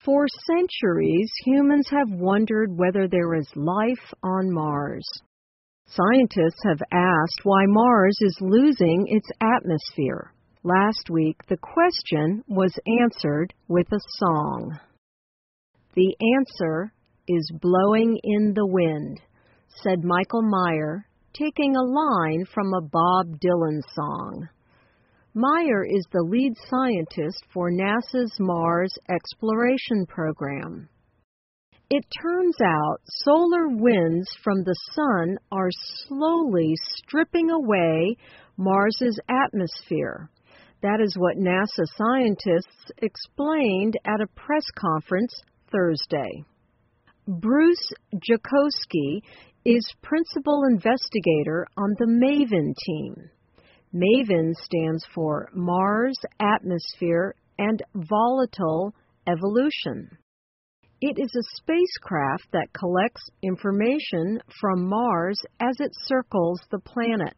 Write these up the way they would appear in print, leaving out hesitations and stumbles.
For centuries, humans have wondered whether there is life on Mars. Scientists have asked why Mars is losing its atmosphere. Last week, the question was answered with a song. The answer is blowing in the wind, said Michael Meyer, taking a line from a Bob Dylan song. Meyer is the lead scientist for NASA's Mars exploration program. It turns out solar winds from the sun are slowly stripping away Mars's atmosphere. That is what NASA scientists explained at a press conference Thursday. Bruce Jakosky is principal investigator on the MAVEN team. MAVEN stands for Mars Atmosphere and Volatile Evolution. It is a spacecraft that collects information from Mars as it circles the planet.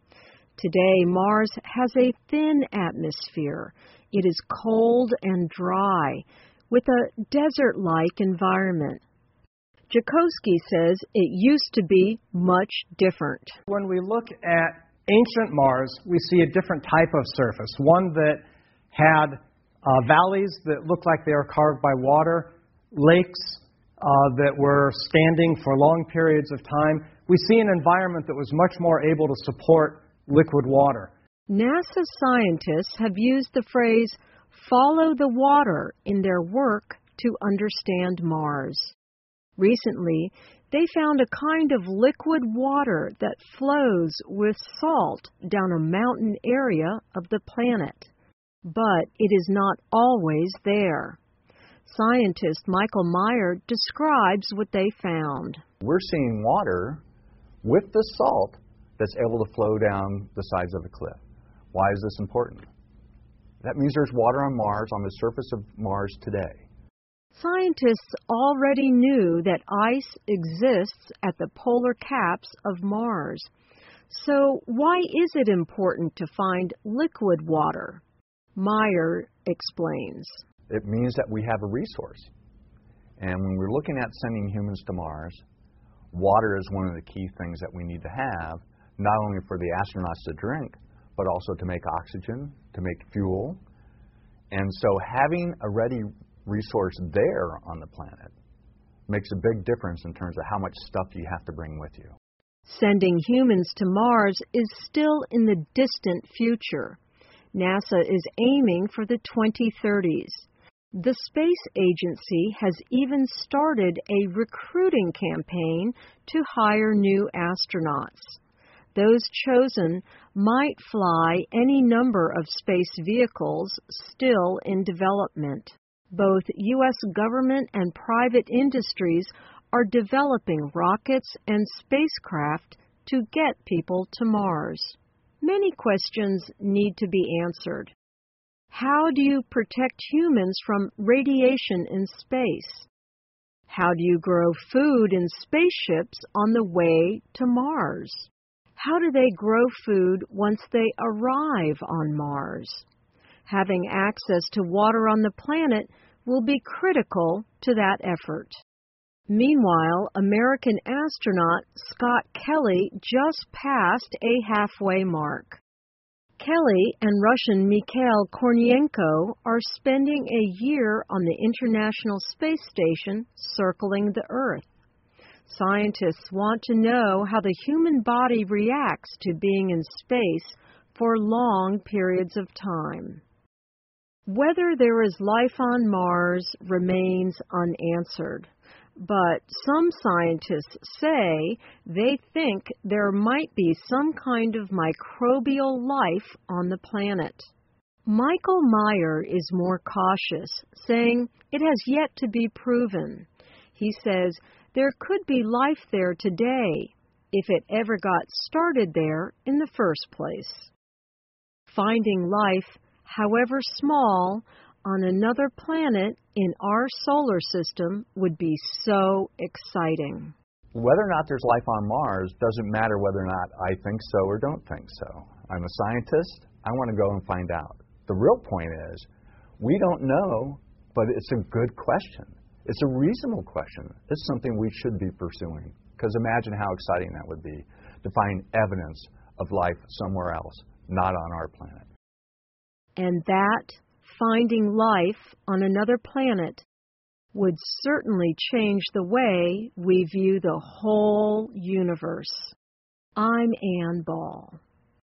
Today, Mars has a thin atmosphere. It is cold and dry, with a desert-like environment. Jakosky says it used to be much different. When we look at ancient Mars, we see a different type of surface, one that had valleys that looked like they were carved by water, lakes that were standing for long periods of time. We see an environment that was much more able to support liquid water. NASA scientists have used the phrase, follow the water, in their work to understand Mars. Recently, they found a kind of liquid water that flows with salt down a mountain area of the planet. But it is not always there. Scientist Michael Meyer describes what they found. We're seeing water with the salt that's able to flow down the sides of the cliff. Why is this important? That means there's water on Mars, on the surface of Mars today. Scientists already knew that ice exists at the polar caps of Mars. So why is it important to find liquid water? Meyer explains. It means that we have a resource. And when we're looking at sending humans to Mars, water is one of the key things that we need to have, not only for the astronauts to drink, but also to make oxygen, to make fuel. And so having a ready resource there on the planet makes a big difference in terms of how much stuff you have to bring with you. Sending humans to Mars is still in the distant future. NASA is aiming for the 2030s. The space agency has even started a recruiting campaign to hire new astronauts. Those chosen might fly any number of space vehicles still in development. Both U.S. government and private industries are developing rockets and spacecraft to get people to Mars. Many questions need to be answered. How do you protect humans from radiation in space? How do you grow food in spaceships on the way to Mars? How do they grow food once they arrive on Mars? Having access to water on the planet will be critical to that effort. Meanwhile, American astronaut Scott Kelly just passed a halfway mark. Kelly and Russian Mikhail Kornienko are spending a year on the International Space Station circling the Earth. Scientists want to know how the human body reacts to being in space for long periods of time. Whether there is life on Mars remains unanswered, but some scientists say they think there might be some kind of microbial life on the planet. Michael Meyer is more cautious, saying it has yet to be proven. He says there could be life there today if it ever got started there in the first place. Finding life, however small, on another planet in our solar system would be so exciting. Whether or not there's life on Mars doesn't matter whether or not I think so or don't think so. I'm a scientist. I want to go and find out. The real point is, we don't know But it's a good question. It's a reasonable question. It's something we should be pursuing. Because imagine how exciting that would be to find evidence of life somewhere else, not on our planet. And that, finding life on another planet, would certainly change the way we view the whole universe. I'm Ann Ball.